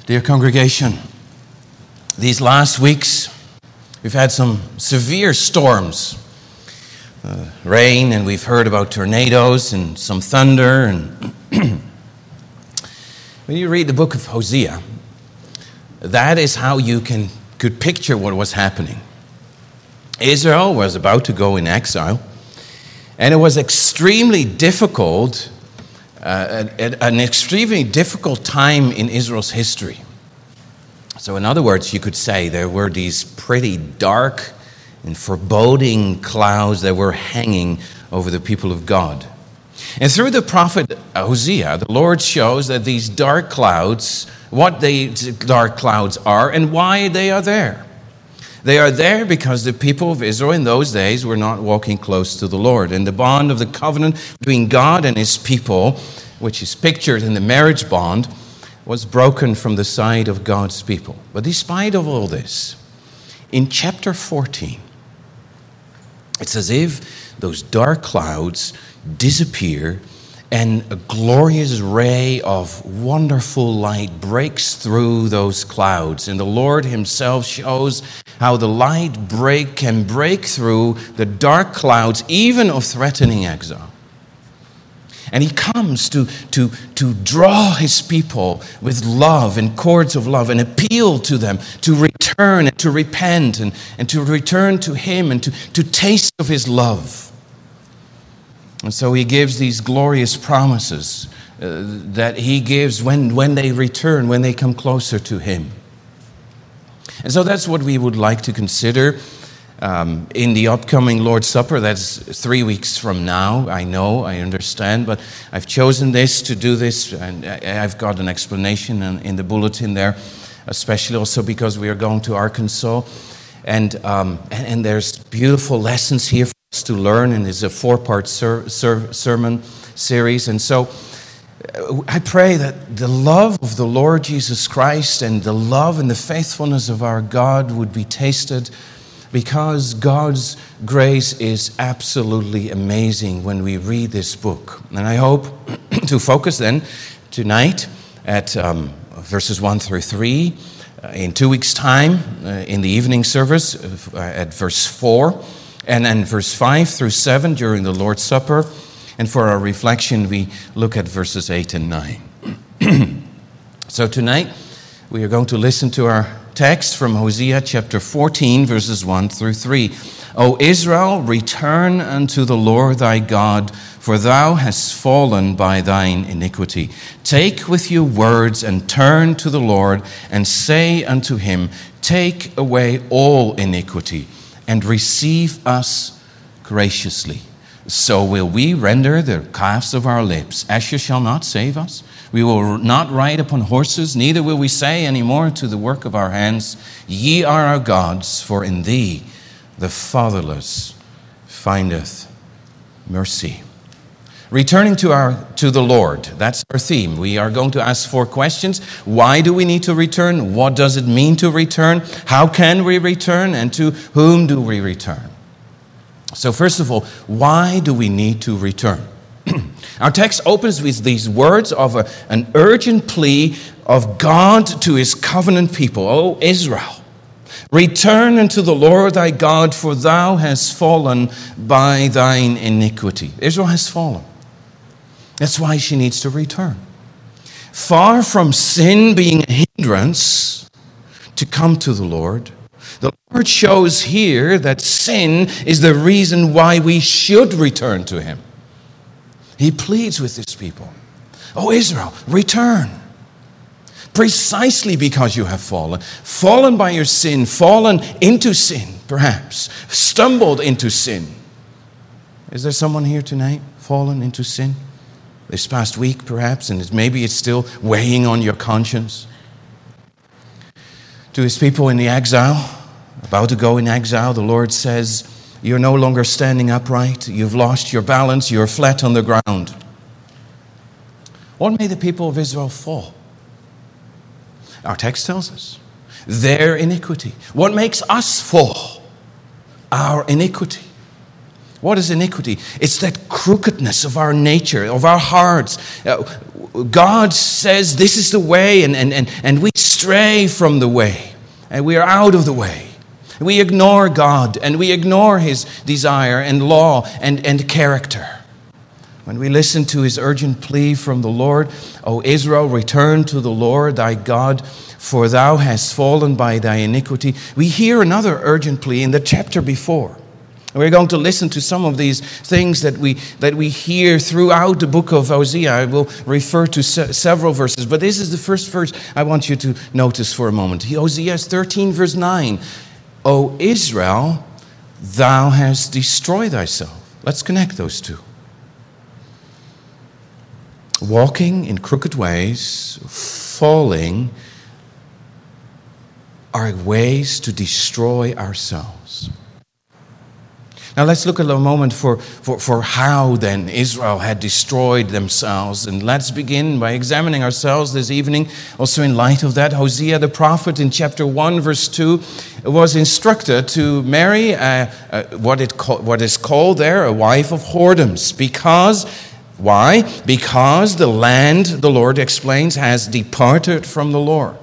Dear congregation, these last weeks we've had some severe storms, rain, and we've heard about tornadoes and some thunder. And when you read the book of Hosea, that is how you could picture what was happening. Israel was about to go in exile, and it was extremely difficult. An extremely difficult time in Israel's history. So in other words, you could say there were these pretty dark and foreboding clouds that were hanging over the people of God. And through the prophet Hosea, the Lord shows that these dark clouds, what the dark clouds are and why they are there. They are there because the people of Israel in those days were not walking close to the Lord. And the bond of the covenant between God and his people, which is pictured in the marriage bond, was broken from the side of God's people. But despite of all this, in chapter 14, it's as if those dark clouds disappear and a glorious ray of wonderful light breaks through those clouds. And the Lord himself shows how the light can break through the dark clouds, even of threatening exile. And he comes to draw his people with love and cords of love and appeal to them to return and to repent and to return to him and to taste of his love. And so he gives these glorious promises that he gives when they return, when they come closer to him. And so that's what we would like to consider in the upcoming Lord's Supper. That's 3 weeks from now. I know, I understand, but I've chosen to do this, and I've got an explanation in the bulletin there, especially also because we are going to Arkansas. And there's beautiful lessons here for us to learn, and it's a 4-part sermon series. And so I pray that the love of the Lord Jesus Christ and the love and the faithfulness of our God would be tasted, because God's grace is absolutely amazing when we read this book. And I hope to focus then tonight at verses 1 through 3. In 2 weeks' time, in the evening service, at verse 4, and then verse 5 through 7 during the Lord's Supper. And for our reflection, we look at verses 8 and 9. So tonight, we are going to listen to our text from Hosea chapter 14, verses 1 through 3. O Israel, return unto the Lord thy God, for thou hast fallen by thine iniquity. Take with you words and turn to the Lord, and say unto him, take away all iniquity, and receive us graciously. So will we render the calves of our lips. Asher shall not save us. We will not ride upon horses, neither will we say any more to the work of our hands, ye are our gods, for in thee the fatherless findeth mercy. Returning to the Lord, that's our theme. We are going to ask 4 questions. Why do we need to return? What does it mean to return? How can we return? And to whom do we return? So first of all, why do we need to return? Our text opens with these words of an urgent plea of God to his covenant people. O Israel, return unto the Lord thy God, for thou hast fallen by thine iniquity. Israel has fallen. That's why she needs to return. Far from sin being a hindrance to come to the Lord shows here that sin is the reason why we should return to him. He pleads with his people. O Israel, return. Precisely because you have fallen by your sin, fallen into sin, perhaps, stumbled into sin. Is there someone here tonight fallen into sin? This past week, perhaps, and maybe it's still weighing on your conscience. To his people in the exile, about to go in exile, the Lord says, you're no longer standing upright. You've lost your balance. You're flat on the ground. What made the people of Israel fall? Our text tells us. Their iniquity. What makes us fall? Our iniquity. What is iniquity? It's that crookedness of our nature, of our hearts. God says this is the way, and we stray from the way, and we are out of the way. We ignore God, and we ignore His desire and law and character. When we listen to His urgent plea from the Lord, O Israel, return to the Lord thy God, for thou hast fallen by thy iniquity, we hear another urgent plea in the chapter before. We're going to listen to some of these things that we hear throughout the book of Hosea. I will refer to several verses, but this is the first verse I want you to notice for a moment. Hosea 13, verse 9. O Israel, thou hast destroyed thyself. Let's connect those two. Walking in crooked ways, falling, are ways to destroy ourselves. Now let's look at a moment for how then Israel had destroyed themselves. And let's begin by examining ourselves this evening. Also in light of that, Hosea the prophet in chapter 1 verse 2 was instructed to marry what is called there a wife of whoredoms. Because, why? Because the land, the Lord explains, has departed from the Lord.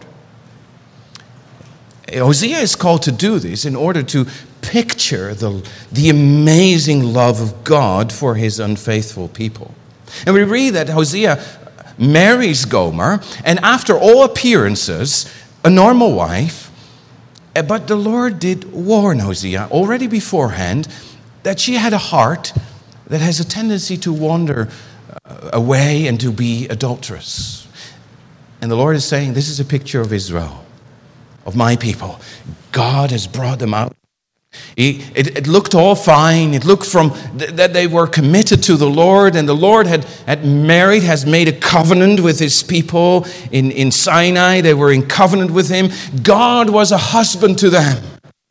Hosea is called to do this in order to picture the amazing love of God for His unfaithful people. And we read that Hosea marries Gomer, and after all appearances, a normal wife, but the Lord did warn Hosea already beforehand that she had a heart that has a tendency to wander away and to be adulterous. And the Lord is saying, this is a picture of Israel, of my people. God has brought them out. It looked all fine. It looked from that they were committed to the Lord, and the Lord has made a covenant with His people in Sinai. They were in covenant with Him. God was a husband to them.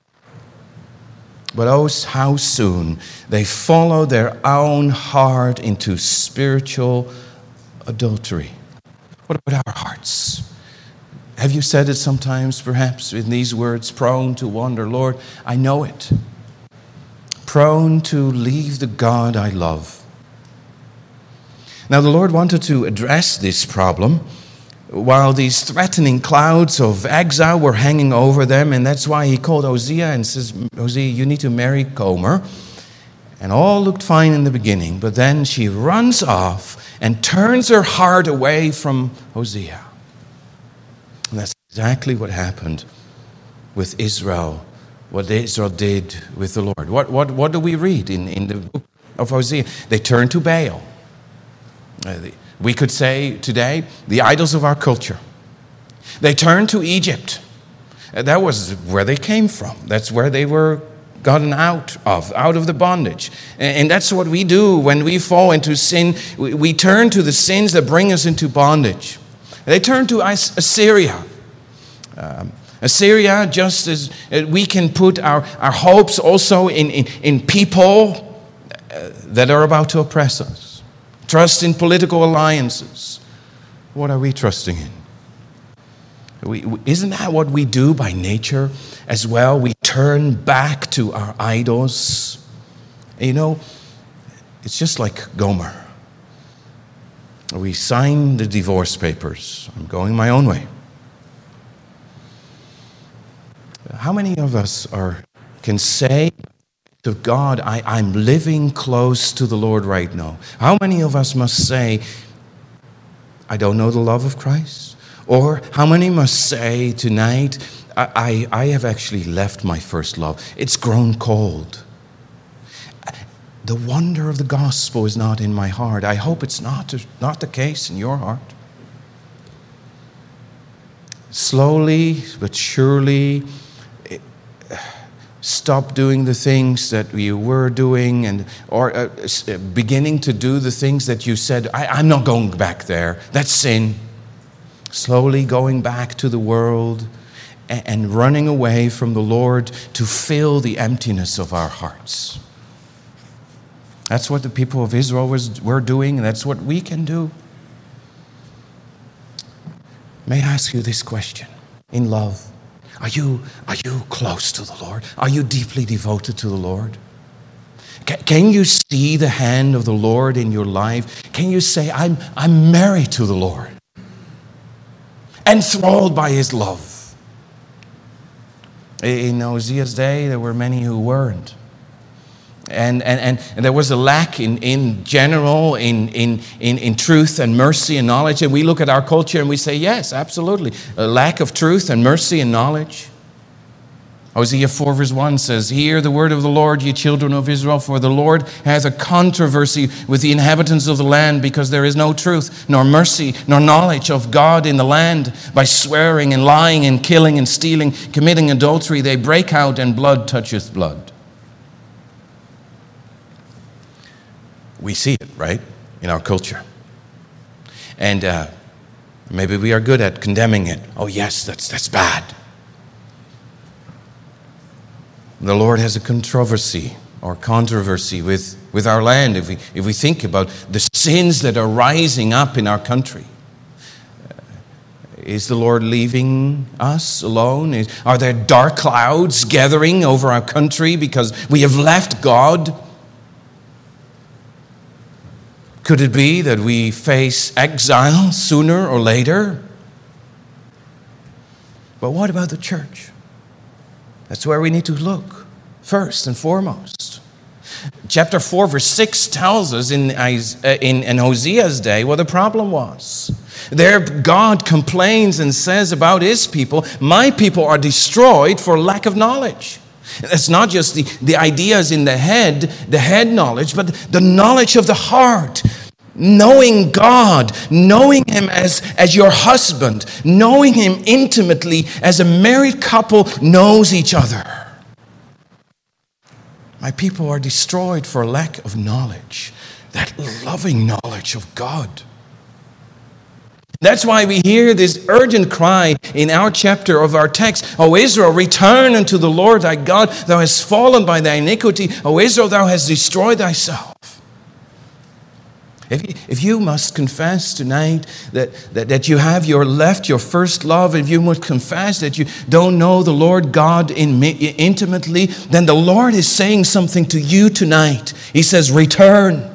But oh, how soon they followed their own heart into spiritual adultery. What about our hearts? Have you said it sometimes, perhaps, in these words, prone to wander? Lord, I know it. Prone to leave the God I love. Now, the Lord wanted to address this problem while these threatening clouds of exile were hanging over them, and that's why He called Hosea and says, Hosea, you need to marry Gomer. And all looked fine in the beginning, but then she runs off and turns her heart away from Hosea. And that's exactly what happened with Israel, what Israel did with the Lord. What do we read in the book of Hosea? They turned to Baal. We could say today, the idols of our culture. They turned to Egypt. That was where they came from. That's where they were gotten out of the bondage. And that's what we do when we fall into sin. We turn to the sins that bring us into bondage. They turn to Assyria. Assyria, just as we can put our hopes also in people that are about to oppress us. Trust in political alliances. What are we trusting in? Isn't that what we do by nature as well? We turn back to our idols. You know, it's just like Gomer. We sign the divorce papers. I'm going my own way. How many of us can say to God, I'm living close to the Lord right now? How many of us must say, I don't know the love of Christ? Or how many must say tonight, I have actually left my first love. It's grown cold. The wonder of the gospel is not in my heart. I hope it's not the case in your heart. Slowly but surely, stop doing the things that you were doing, or beginning to do the things that you said, I'm not going back there. That's sin. Slowly going back to the world and running away from the Lord to fill the emptiness of our hearts. That's what the people of Israel were doing, and that's what we can do. May I ask you this question in love? Are you close to the Lord? Are you deeply devoted to the Lord? Can you see the hand of the Lord in your life? Can you say, I'm married to the Lord? enthralled by his love. In Hosea's day, there were many who weren't. And there was a lack in general, in truth and mercy and knowledge. And we look at our culture and we say, yes, absolutely. A lack of truth and mercy and knowledge. Hosea 4 verse 1 says, hear the word of the Lord, ye children of Israel, for the Lord hath a controversy with the inhabitants of the land, because there is no truth, nor mercy, nor knowledge of God in the land. By swearing and lying and killing and stealing, committing adultery, they break out, and blood toucheth blood. We see it, right, in our culture. And maybe we are good at condemning it. Oh yes, that's bad. The Lord has a controversy with our land. If we think about the sins that are rising up in our country, is the Lord leaving us alone? Are there dark clouds gathering over our country because we have left God? Could it be that we face exile sooner or later? But what about the church? That's where we need to look, first and foremost. Chapter 4, verse 6 tells us in Hosea's day what the problem was. There, God complains and says about his people, my people are destroyed for lack of knowledge. It's not just the ideas in the head knowledge, but the knowledge of the heart. Knowing God, knowing him as your husband, knowing him intimately as a married couple knows each other. My people are destroyed for lack of knowledge, that loving knowledge of God. That's why we hear this urgent cry in our chapter of our text. O Israel, return unto the Lord thy God. Thou hast fallen by thy iniquity. O Israel, thou hast destroyed thyself. If you must confess tonight that you have left your first love, if you must confess that you don't know the Lord God intimately, then the Lord is saying something to you tonight. He says, return.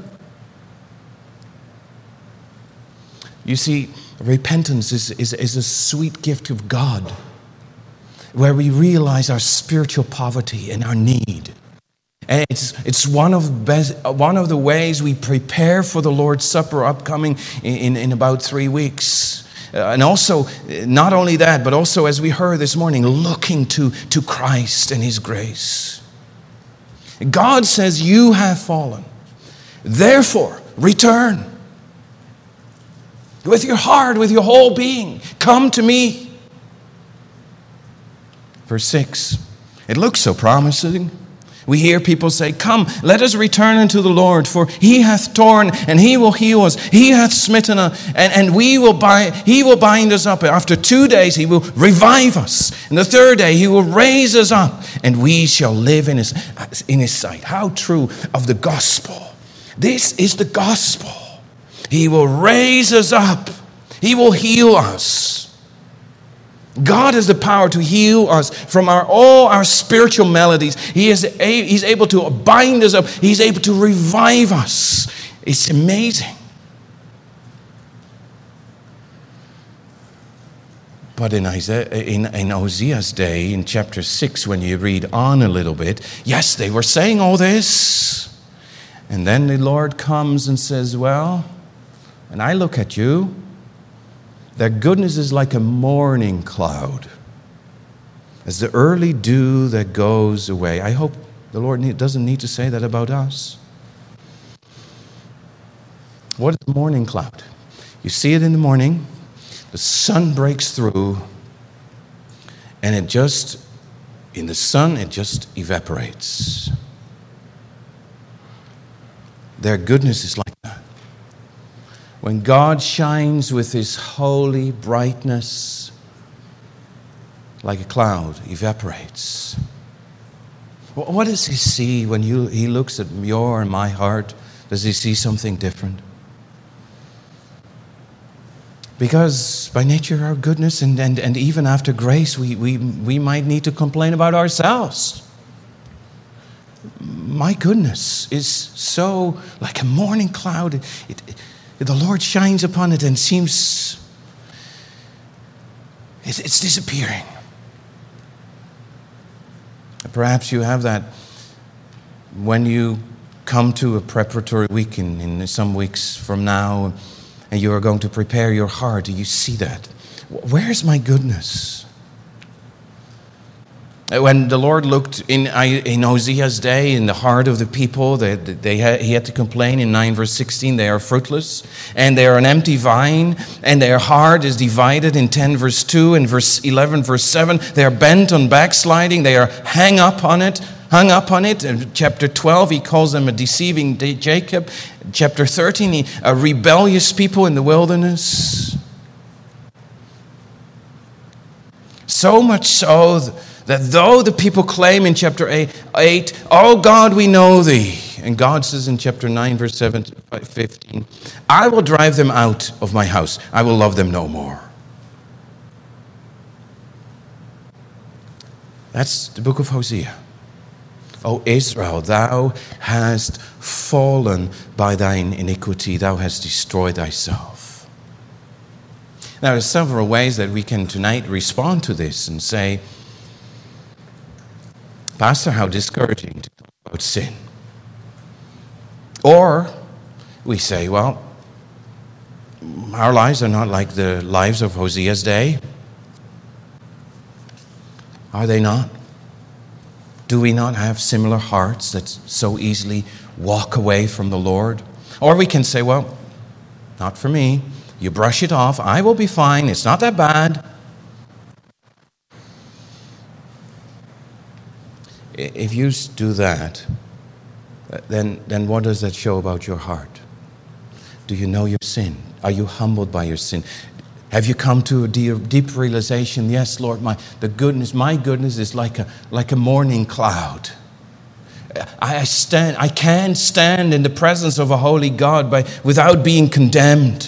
You see, repentance is a sweet gift of God, where we realize our spiritual poverty and our need. And it's one of the ways we prepare for the Lord's Supper upcoming in about 3 weeks. And also, not only that, but also, as we heard this morning, looking to Christ and his grace. God says, you have fallen. Therefore, return. With your heart, with your whole being, come to me. Verse 6, it looks so promising. We hear people say, come, let us return unto the Lord, for he hath torn and he will heal us. He hath smitten us and he will bind us up. After 2 days he will revive us. And the third day he will raise us up and we shall live in his sight. How true of the gospel. This is the gospel. He will raise us up. He will heal us. God has the power to heal us from all our spiritual maladies. He's able to bind us up. He's able to revive us. It's amazing. But in Hosea's day, in chapter 6, when you read on a little bit, yes, they were saying all this. And then the Lord comes and says, well, when I look at you, their goodness is like a morning cloud, as the early dew that goes away. I hope the Lord doesn't need to say that about us. What is the morning cloud? You see it in the morning, the sun breaks through, and in the sun, it just evaporates. Their goodness is like that. When God shines with his holy brightness, like a cloud, evaporates. What does he see when he looks at your and my heart? Does he see something different? Because by nature, our goodness and even after grace, we might need to complain about ourselves. My goodness is so like a morning cloud. The Lord shines upon it and seems It's disappearing. Perhaps you have that when you come to a preparatory week in some weeks from now, and you are going to prepare your heart. Do you see that? Where's my goodness? When the Lord looked in Hosea's day in the heart of the people, he had to complain in 9 verse 16, they are fruitless, and they are an empty vine, and their heart is divided in 10 verse 2, and verse 11 verse 7, they are bent on backsliding, they are hung up on it. In chapter 12, he calls them a deceiving Jacob. Chapter 13, a rebellious people in the wilderness. So much so that though the people claim in chapter 8, oh God, we know thee. And God says in chapter 9, verse 15, I will drive them out of my house. I will love them no more. That's the book of Hosea. O Israel, thou hast fallen by thine iniquity. Thou hast destroyed thyself. Now, there are several ways that we can tonight respond to this and say, Pastor, how discouraging to talk about sin. Or we say, well, our lives are not like the lives of Hosea's day. Are they not? Do we not have similar hearts that so easily walk away from the Lord? Or we can say, well, not for me. You brush it off. I will be fine. It's not that bad. If you do that, then what does that show about your heart? Do you know your sin? Are you humbled by your sin? Have you come to a deep realization? Yes, Lord, my goodness is like a morning cloud. I can't stand in the presence of a holy God without being condemned.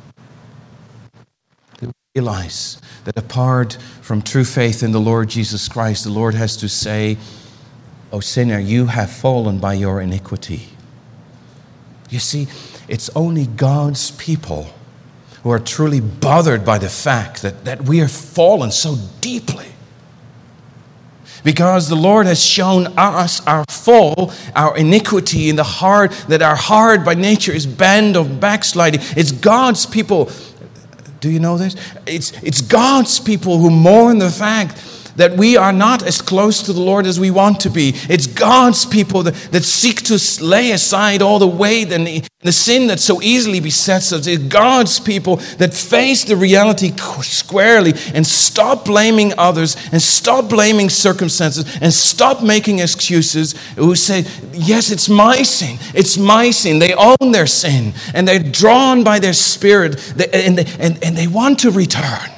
To realize that apart from true faith in the Lord Jesus Christ, the Lord has to say, "O sinner, you have fallen by your iniquity." You see, it's only God's people who are truly bothered by the fact that we are fallen so deeply. Because the Lord has shown us our fall, our iniquity in the heart, that our heart by nature is bent of backsliding. It's God's people. Do you know this? It's God's people who mourn the fact that we are not as close to the Lord as we want to be. It's God's people that seek to lay aside all the weight and the sin that so easily besets us. It's God's people that face the reality squarely and stop blaming others and stop blaming circumstances and stop making excuses, who say, yes, it's my sin. It's my sin. They own their sin and they're drawn by their spirit and they want to return.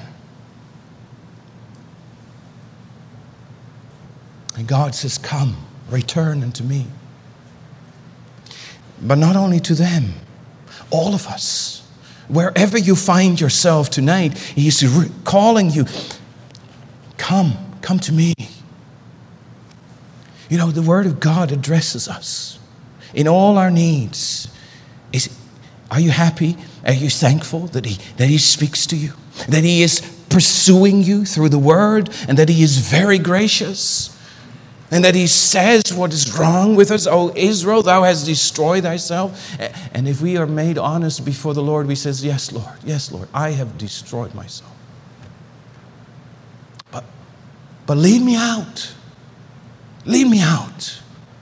And God says, come, return unto me. But not only to them, all of us. Wherever you find yourself tonight, He's calling you, come to me. You know, the Word of God addresses us in all our needs. Are you happy? Are you thankful that He speaks to you? That He is pursuing you through the Word and that He is very gracious? And that He says what is wrong with us. O Israel, thou hast destroyed thyself. And if we are made honest before the Lord, we say, yes, Lord, I have destroyed myself. But lead me out. Lead me out.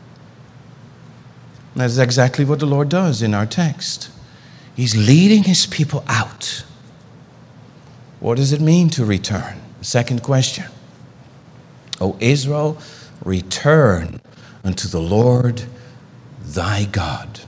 And that's exactly what the Lord does in our text. He's leading His people out. What does it mean to return? Second question. O Israel, return unto the Lord thy God.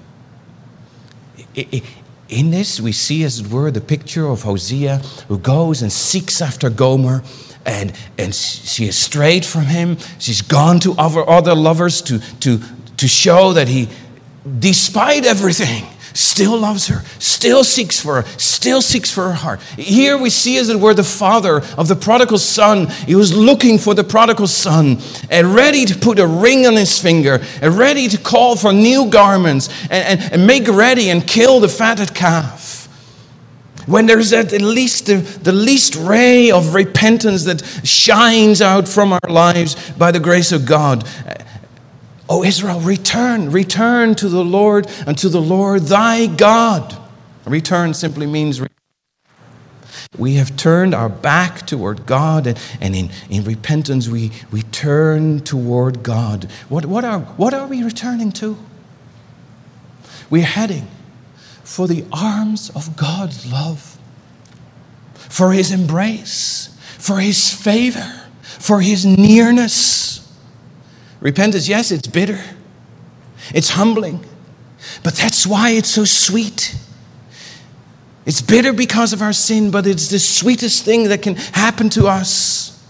In this, we see, as it were, the picture of Hosea who goes and seeks after Gomer, and she has strayed from him. She's gone to other lovers to show that he, despite everything, still loves her, still seeks for her heart. Here we see, as it were, the father of the prodigal son. He was looking for the prodigal son and ready to put a ring on his finger and ready to call for new garments and make ready and kill the fatted calf. when there's at least the least ray of repentance that shines out from our lives by the grace of God. O Israel, return to the Lord and to the Lord thy God. Return simply means we have turned our back toward God, and in repentance we turn toward God. What are we returning to? We're heading for the arms of God's love, for His embrace, for His favor, for His nearness. Repentance, yes, it's bitter. It's humbling. But that's why it's so sweet. It's bitter because of our sin, but it's the sweetest thing that can happen to us.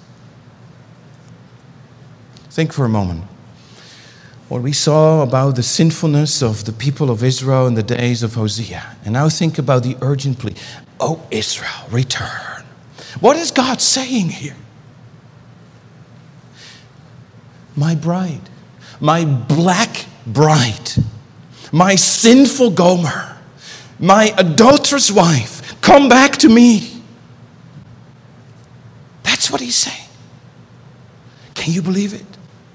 Think for a moment. What we saw about the sinfulness of the people of Israel in the days of Hosea. And now think about the urgent plea. Oh, Israel, return. What is God saying here? My bride, my black bride, my sinful Gomer, my adulterous wife, come back to me. That's what he's saying. Can you believe it?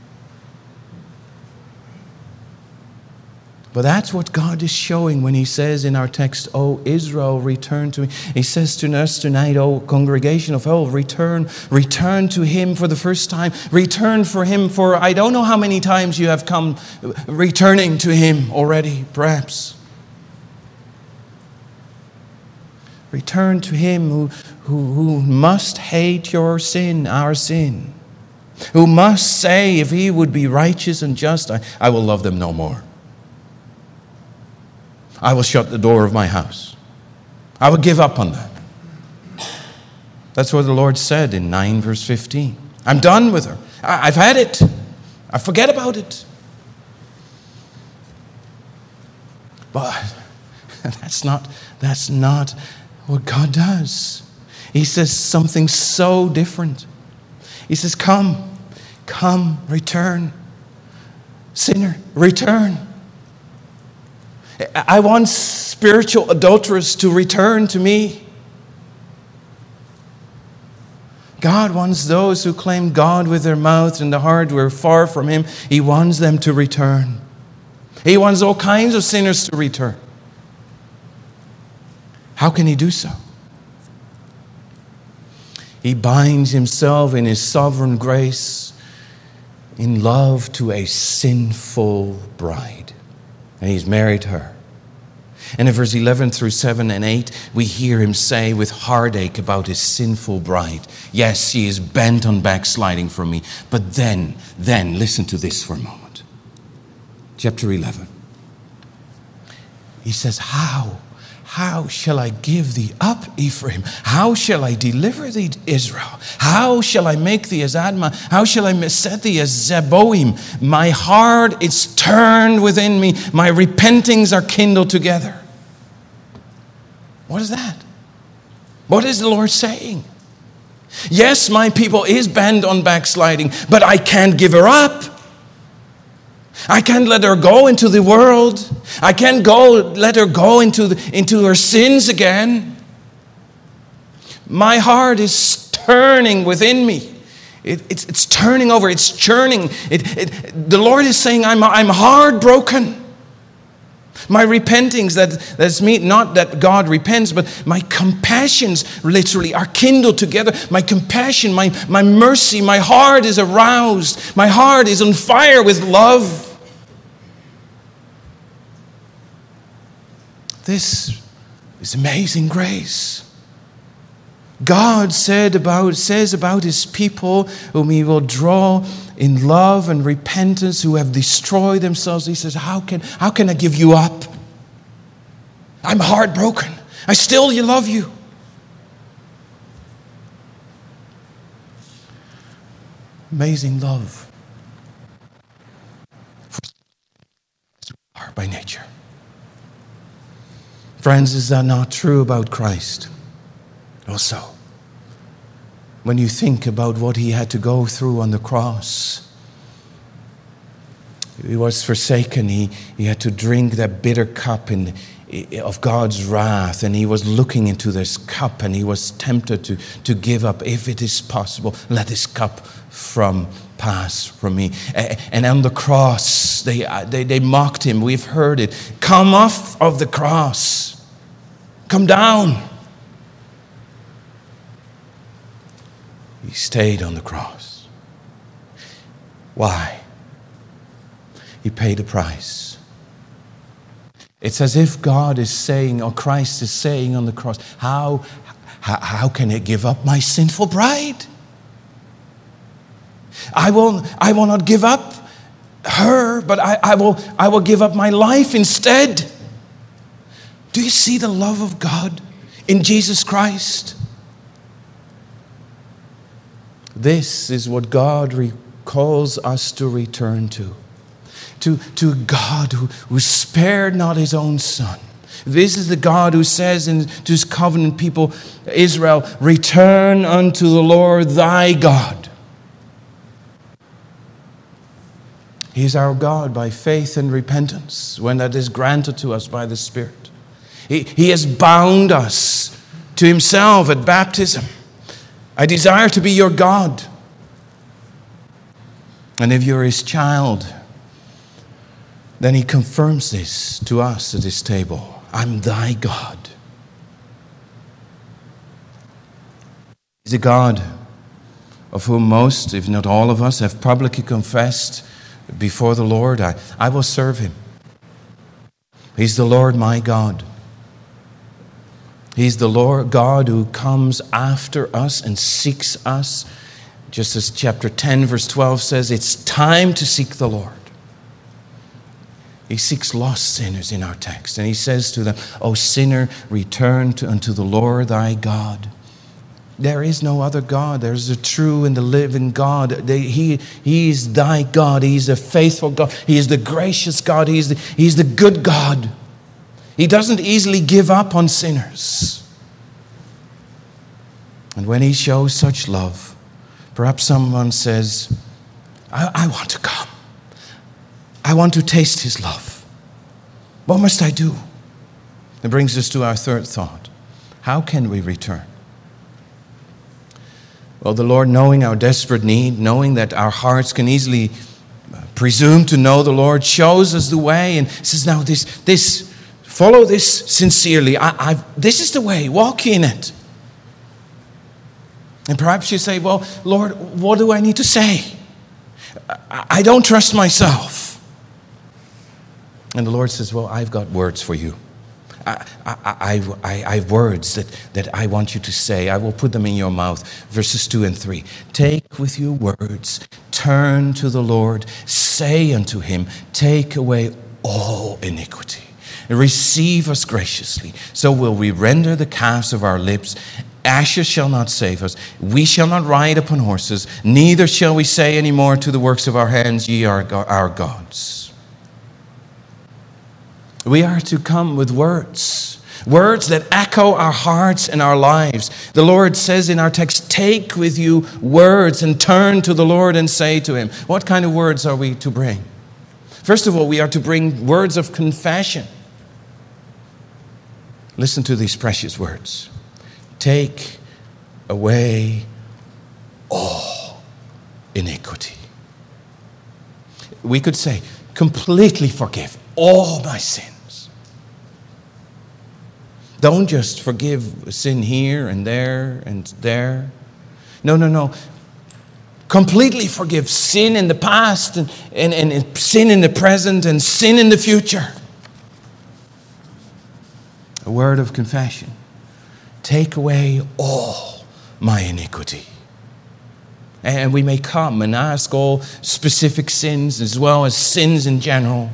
But that's what God is showing when he says in our text, "Oh, Israel, return to me." He says to us tonight, "Oh, congregation of all, return to him for the first time. Return for him for I don't know how many times you have come returning to him already, perhaps. Return to him who must hate your sin, our sin. Who must say, if he would be righteous and just, I will love them no more. I will shut the door of my house. I will give up on them." That's what the Lord said in 9 verse 15. I'm done with her. I've had it. I forget about it. But that's not what God does. He says something so different. He says, come, return. Sinner, return. I want spiritual adulterers to return to me. God wants those who claim God with their mouth and the heart were far from him. He wants them to return. He wants all kinds of sinners to return. How can he do so? He binds himself in his sovereign grace in love to a sinful bride. And he's married her. And in verse 11 through 7 and 8, we hear him say with heartache about his sinful bride, "Yes, she is bent on backsliding from me." But then, listen to this for a moment. Chapter 11. He says, How shall I give thee up, Ephraim? How shall I deliver thee, Israel? How shall I make thee as Admah? How shall I set thee as Zeboim? My heart is turned within me. My repentings are kindled together. What is that? What is the Lord saying? Yes, my people is bent on backsliding, but I can't give her up. I can't let her go into the world. I can't let her go into her sins again. My heart is turning within me. It's turning over. It's churning. The Lord is saying, I'm heartbroken. My repentings, that's me, not that God repents, but my compassions literally are kindled together. My compassion, my mercy, my heart is aroused. My heart is on fire with love. This is amazing grace. God says about his people whom he will draw in love and repentance, who have destroyed themselves. He says, how can I give you up? I'm heartbroken. I still love you. Amazing love. For we are by nature. Friends, is that not true about Christ? Also, when you think about what he had to go through on the cross, He was forsaken. He had to drink that bitter cup of God's wrath, and he was looking into this cup, and he was tempted to give up. If it is possible, let this cup pass from me. And on the cross, they mocked him. We've heard it. Come off of the cross. Come down. He stayed on the cross. Why? He paid a price. It's as if God is saying, or Christ is saying on the cross, how can I give up my sinful bride? I will not give up her, but I will give up my life instead. Do you see the love of God in Jesus Christ? This is what God calls us to return to a God who spared not his own Son. This is the God who says to his covenant people, Israel, return unto the Lord thy God. He is our God by faith and repentance, when that is granted to us by the Spirit. He has bound us to himself at baptism. I desire to be your God. And if you're his child, then he confirms this to us at his table. I'm thy God. He's a God of whom most, if not all of us, have publicly confessed before the Lord, I will serve him. He's the Lord my God. He's the Lord God who comes after us and seeks us. Just as chapter 10, verse 12 says, it's time to seek the Lord. He seeks lost sinners in our text. And he says to them, O sinner, return unto the Lord thy God. There is no other God. There's a true and the living God. He is thy God. He is a faithful God. He is the gracious God. He is the good God. He doesn't easily give up on sinners. And when he shows such love, perhaps someone says, I want to come. I want to taste his love. What must I do? That brings us to our third thought. How can we return? Well, the Lord, knowing our desperate need, knowing that our hearts can easily presume to know the Lord, shows us the way and says, now follow this sincerely. This is the way. Walk in it. And perhaps you say, well, Lord, what do I need to say? I don't trust myself. And the Lord says, well, I've got words for you. I have words that I want you to say. I will put them in your mouth. Verses 2 and 3. Take with you words. Turn to the Lord. Say unto him, take away all iniquity. Receive us graciously. So will we render the calves of our lips. Ashes shall not save us. We shall not ride upon horses. Neither shall we say any more to the works of our hands, ye are our gods. We are to come with words that echo our hearts and our lives. The Lord says in our text, take with you words and turn to the Lord and say to him. What kind of words are we to bring? First of all, we are to bring words of confession. Listen to these precious words. Take away all iniquity. We could say, completely forgive all my sins. Don't just forgive sin here and there and there. No. Completely forgive sin in the past and sin in the present and sin in the future. A word of confession. Take away all my iniquity. And we may come and ask all specific sins as well as sins in general.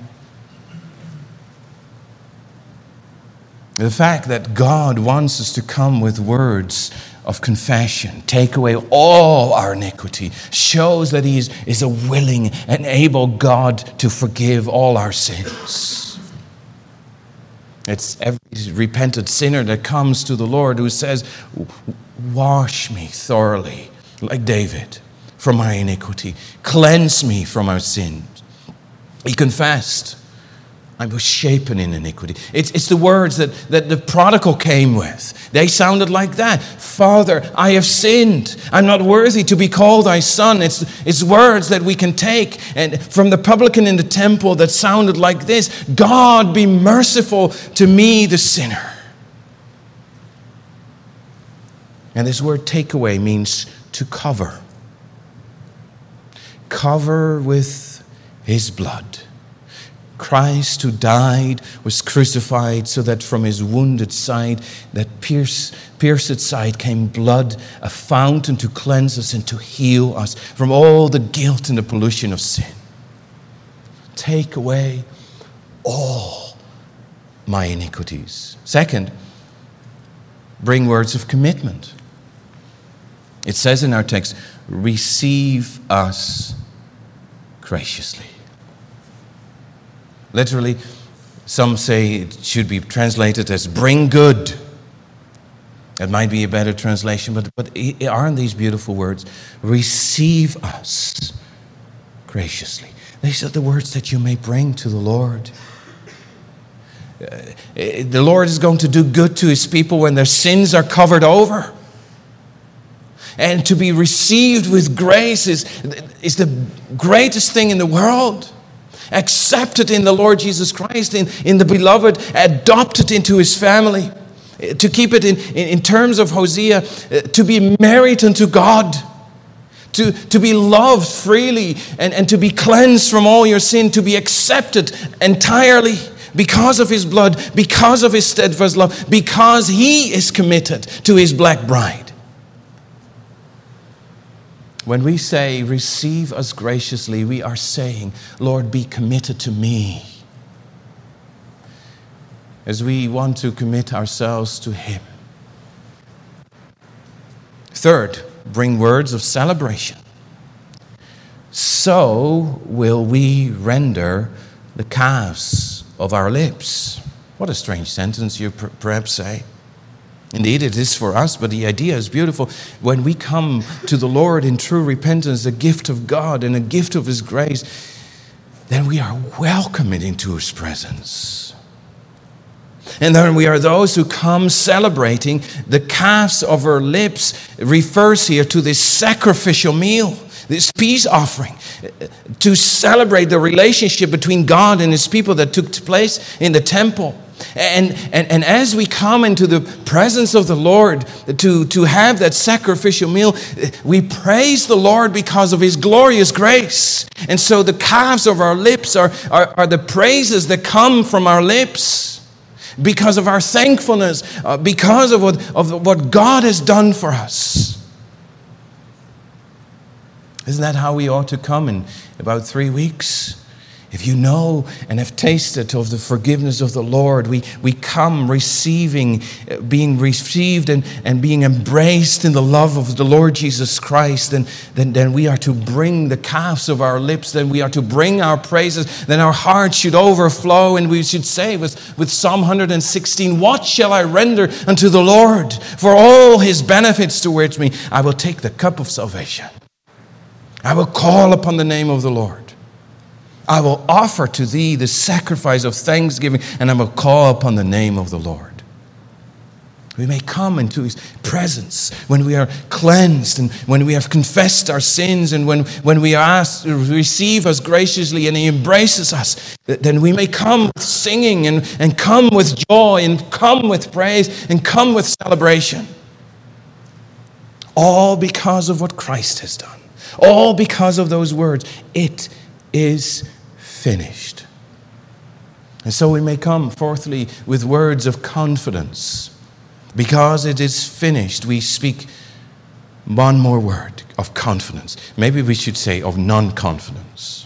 The fact that God wants us to come with words of confession, take away all our iniquity, shows that He is a willing and able God to forgive all our sins. It's every repentant sinner that comes to the Lord who says, wash me thoroughly, like David, from my iniquity. Cleanse me from our sins. He confessed, I was shapen in iniquity. It's the words that the prodigal came with. They sounded like that. Father, I have sinned. I'm not worthy to be called thy son. It's words that we can take and from the publican in the temple that sounded like this. God, be merciful to me, the sinner. And this word takeaway means to cover. Cover with his blood. Christ who died was crucified so that from his wounded side, that pierced side, came blood, a fountain to cleanse us and to heal us from all the guilt and the pollution of sin. Take away all my iniquities. Second, bring words of commitment. It says in our text, receive us graciously. Literally, some say it should be translated as bring good. That might be a better translation, but aren't these beautiful words? Receive us graciously. These are the words that you may bring to the Lord. The Lord is going to do good to his people when their sins are covered over. And to be received with grace is the greatest thing in the world. Accepted in the Lord Jesus Christ, in the beloved, adopted into his family. To keep it in terms of Hosea, to be married unto God. To be loved freely and to be cleansed from all your sin. To be accepted entirely because of his blood, because of his steadfast love, because he is committed to his black bride. When we say, receive us graciously, we are saying, Lord, be committed to me. As we want to commit ourselves to him. Third, bring words of celebration. So will we render the calves of our lips. What a strange sentence, you perhaps say. Indeed, it is for us, but the idea is beautiful. When we come to the Lord in true repentance, a gift of God and a gift of his grace, then we are welcomed into his presence. And then we are those who come celebrating. The calves of our lips refers here to this sacrificial meal, this peace offering, to celebrate the relationship between God and his people that took place in the temple. And as we come into the presence of the Lord to have that sacrificial meal, we praise the Lord because of his glorious grace. And so the calves of our lips are the praises that come from our lips because of our thankfulness, because of what God has done for us. Isn't that how we ought to come in about 3 weeks? If you know and have tasted of the forgiveness of the Lord, we come receiving, being received and being embraced in the love of the Lord Jesus Christ, then we are to bring the calves of our lips, then we are to bring our praises, then our hearts should overflow, and we should say with Psalm 116, what shall I render unto the Lord for all his benefits towards me? I will take the cup of salvation. I will call upon the name of the Lord. I will offer to thee the sacrifice of thanksgiving, and I will call upon the name of the Lord. We may come into his presence when we are cleansed and when we have confessed our sins and when we are asked to receive us graciously and he embraces us. Then we may come with singing and come with joy and come with praise and come with celebration. All because of what Christ has done. All because of those words. It is finished. And so we may come, fourthly, with words of confidence. Because it is finished, we speak one more word of confidence. Maybe we should say of non-confidence.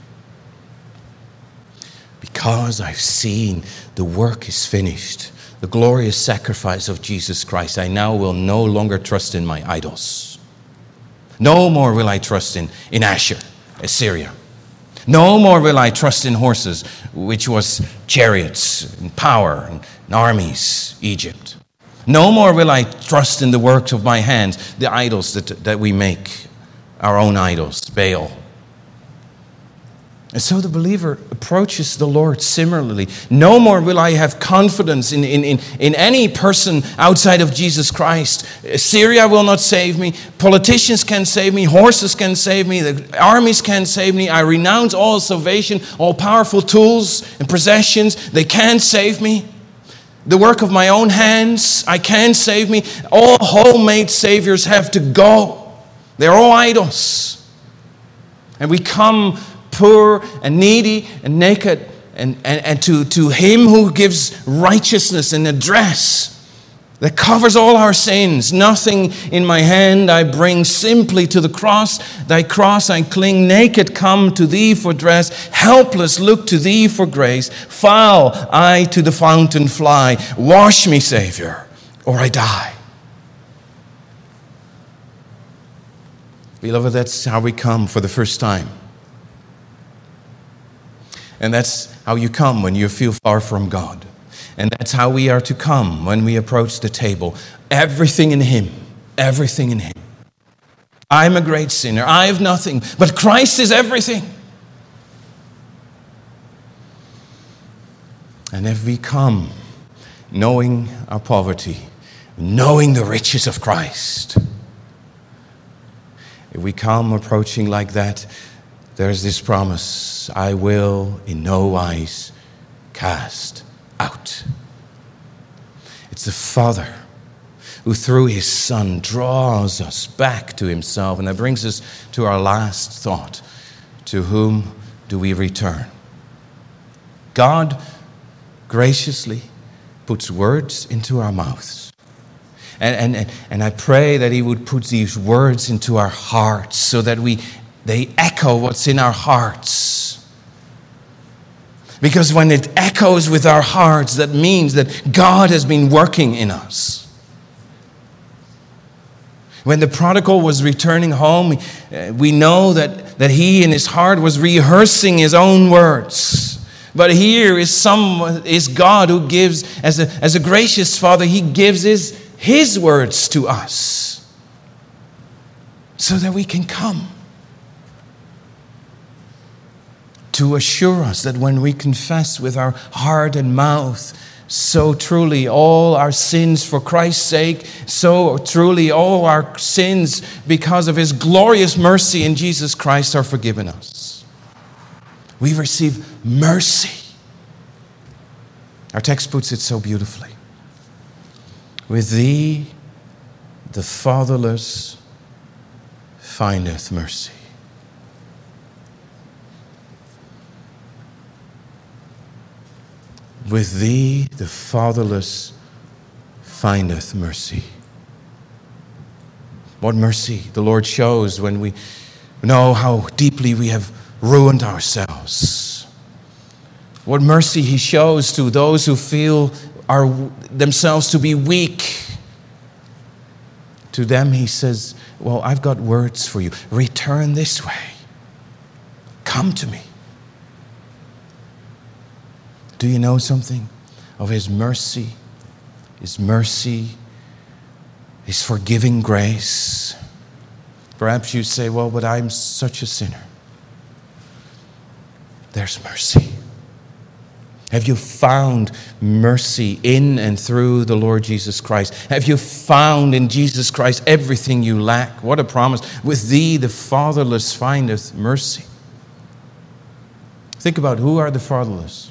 Because I've seen the work is finished, the glorious sacrifice of Jesus Christ, I now will no longer trust in my idols. No more will I trust in Asher, Assyria. No more will I trust in horses, which was chariots and power and armies, Egypt. No more will I trust in the works of my hands, the idols that we make, our own idols, Baal. And so the believer approaches the Lord similarly. No more will I have confidence in any person outside of Jesus Christ. Syria will not save me. Politicians can save me. Horses can save me. The armies can save me. I renounce all salvation, all powerful tools and possessions. They can't save me. The work of my own hands, I can't save me. All homemade saviors have to go. They're all idols. And we come poor and needy and naked, and to Him who gives righteousness and a dress that covers all our sins. Nothing in my hand I bring, simply to the cross. Thy cross I cling, naked come to Thee for dress, helpless look to Thee for grace, foul I to the fountain fly. Wash me, Savior, or I die. Beloved, that's how we come for the first time. And that's how you come when you feel far from God. And that's how we are to come when we approach the table. Everything in Him. Everything in Him. I'm a great sinner. I have nothing. But Christ is everything. And if we come knowing our poverty, knowing the riches of Christ, if we come approaching like that, there's this promise: I will in no wise cast out. It's the Father who through His Son draws us back to Himself. And that brings us to our last thought. To whom do we return? God graciously puts words into our mouths. And I pray that He would put these words into our hearts so that they echo what's in our hearts. Because when it echoes with our hearts, that means that God has been working in us. When the prodigal was returning home, we know that he in his heart was rehearsing his own words. But here is God who gives, as a gracious Father, He gives His words to us so that we can come. To assure us that when we confess with our heart and mouth, so truly all our sins for Christ's sake, so truly all our sins because of His glorious mercy in Jesus Christ are forgiven us. We receive mercy. Our text puts it so beautifully. With Thee, the fatherless findeth mercy. With Thee, the fatherless findeth mercy. What mercy the Lord shows when we know how deeply we have ruined ourselves. What mercy He shows to those who feel themselves to be weak. To them He says, well, I've got words for you. Return this way. Come to me. Do you know something of His mercy? His mercy, His forgiving grace. Perhaps you say, well, but I'm such a sinner. There's mercy. Have you found mercy in and through the Lord Jesus Christ? Have you found in Jesus Christ everything you lack? What a promise. With Thee, the fatherless findeth mercy. Think about, who are the fatherless?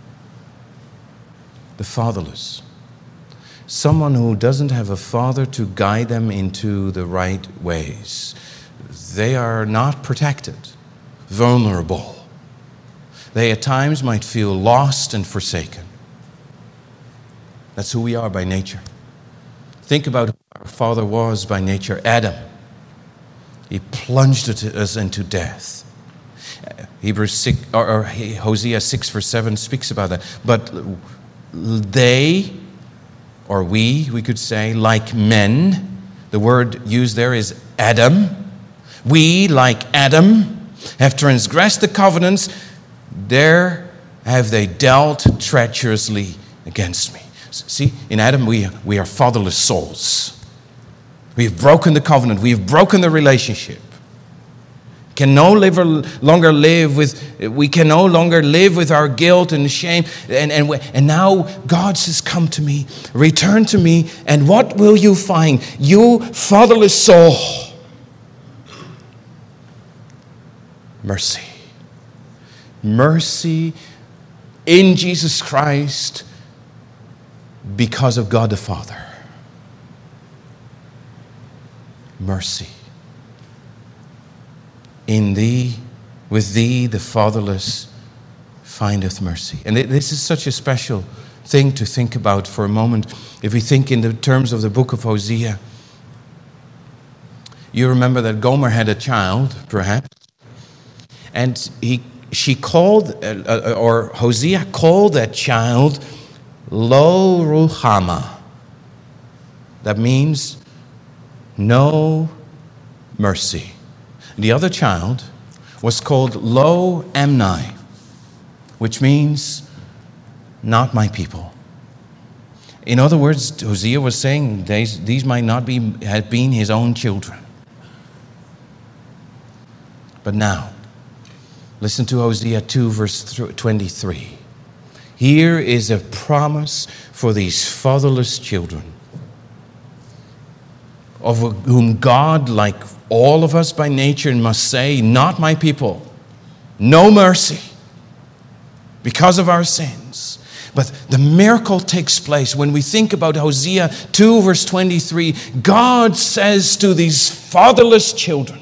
The fatherless. Someone who doesn't have a father to guide them into the right ways. They are not protected, vulnerable. They at times might feel lost and forsaken. That's who we are by nature. Think about who our father was by nature, Adam. He plunged us into death. Hebrews 6, or Hosea 6 verse 7 speaks about that. But they, or we could say, like men, the word used there is Adam. We, like Adam, have transgressed the covenants. There have they dealt treacherously against me. See, in Adam we are fatherless souls. We have broken the covenant. We have broken the relationship. longer live with our guilt and shame. And now God says, come to me, return to me, and what will you find? You fatherless soul. Mercy. Mercy in Jesus Christ because of God the Father. Mercy. In thee, with thee, the fatherless findeth mercy. And this is such a special thing to think about for a moment. If we think in the terms of the book of Hosea, you remember that Gomer had a child, perhaps, and Hosea called that child Lo Ruhama. That means no mercy. The other child was called Lo Amni, which means not my people. In other words, Hosea was saying these might not have been his own children. But now, listen to Hosea 2, verse 23. Here is a promise for these fatherless children, of whom God, like all of us by nature, must say, not my people, no mercy, because of our sins. But the miracle takes place when we think about Hosea 2, verse 23. God says to these fatherless children,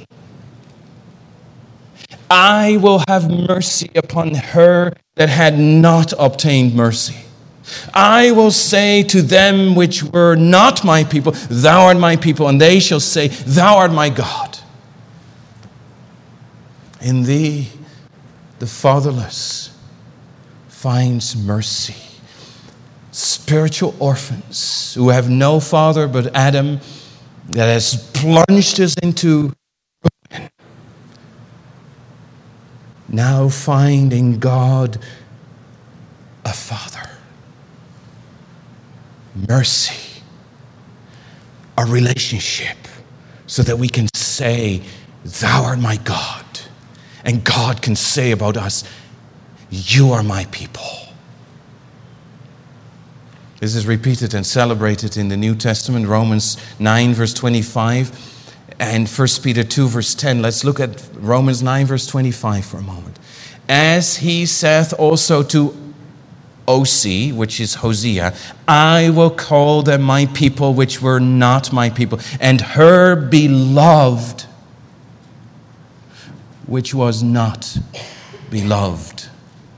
I will have mercy upon her that had not obtained mercy. I will say to them which were not my people, thou art my people, and they shall say, thou art my God. In thee, the fatherless finds mercy. Spiritual orphans who have no father but Adam, that has plunged us into ruin, now find in God a Father. Mercy. A relationship so that we can say, thou art my God. And God can say about us, you are my people. This is repeated and celebrated in the New Testament, Romans 9, verse 25. And 1 Peter 2, verse 10. Let's look at Romans 9, verse 25 for a moment. As he saith also to OC, which is Hosea, I will call them my people which were not my people, and her beloved which was not beloved.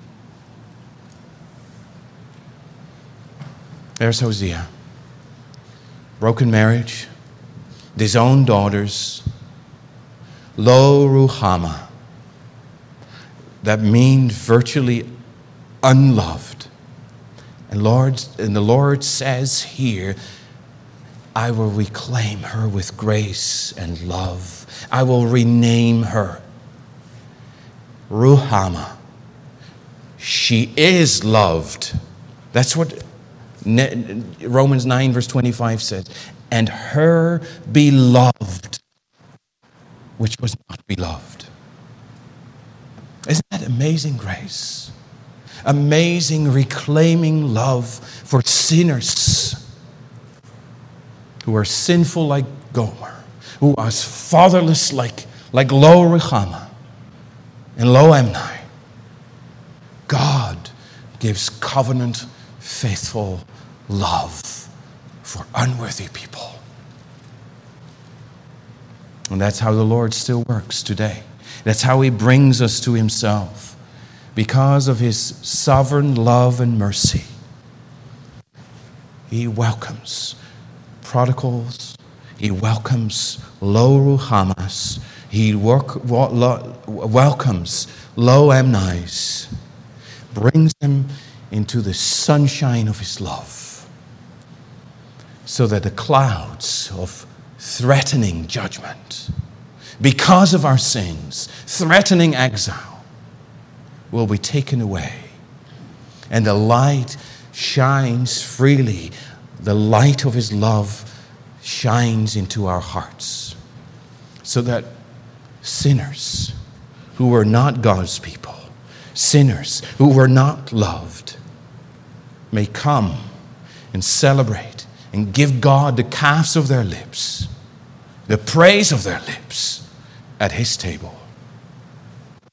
There's Hosea. Broken marriage, disowned daughters, Lo Ruhama. That means virtually unloved. And the Lord says here, I will reclaim her with grace and love. I will rename her Ruhama. She is loved. That's what Romans 9 verse 25 says. And her beloved, which was not beloved. Isn't that amazing grace? Amazing reclaiming love for sinners who are sinful like Gomer, who are fatherless like Lo Ruhama and Lo Amni. God gives covenant faithful love for unworthy people. And that's how the Lord still works today. That's how he brings us to himself. Because of his sovereign love and mercy, he welcomes prodigals. He welcomes Lo Ruhamas. He welcomes Lo Amnis. Brings them into the sunshine of his love, so that the clouds of threatening judgment, because of our sins, threatening exile, will be taken away. And the light shines freely. The light of his love shines into our hearts, so that sinners who were not God's people, sinners who were not loved, may come and celebrate and give God the calves of their lips, the praise of their lips at His table.